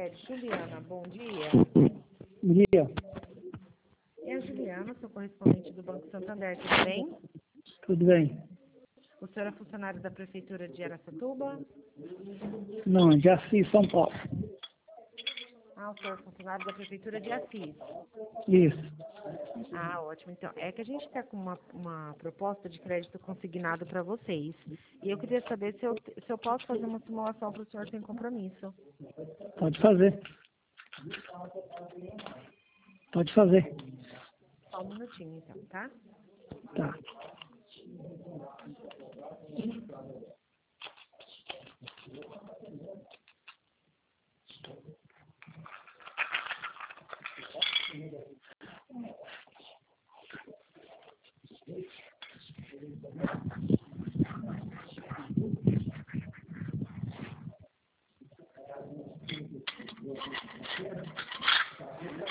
Juliana, bom dia. Bom dia. É a Juliana, sou correspondente do Banco Santander, tudo bem? Tudo bem? O senhor é funcionário da Prefeitura de Araçatuba? Não, de Assis, São Paulo. Ah, o senhor é funcionário da Prefeitura de Assis. Isso. Ah, ótimo. Então, é que a gente está com uma proposta de crédito consignado para vocês. E eu queria saber se eu posso fazer uma simulação para o senhor sem compromisso. Pode fazer. Pode fazer. Só um minutinho, então, tá? Tá.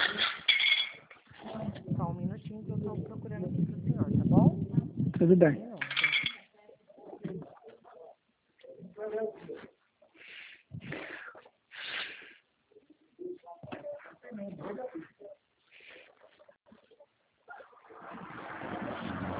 Só um minutinho que eu estou procurando aqui para o senhor, tá bom? Tudo bem. Um minuto.